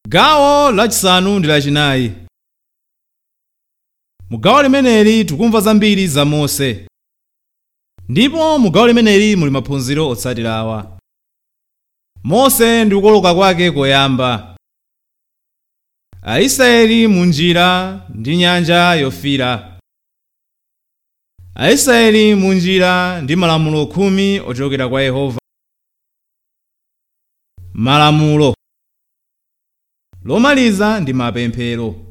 Gawo lachisanu ndi lachinayi. Mu gawo limeneli tikumva zambiri za Mose. Ndipo mu gawo limeneli muli maphunziro otsatira awa. Mose ndi kukoloka kwake koyamba. Aisraeli mu njira ndi nyanja yofiira. Aisraeli mu njira ndi malamulo 10 ochokera kwa Yehova. Malamulo lomaliza ndi mapemphero.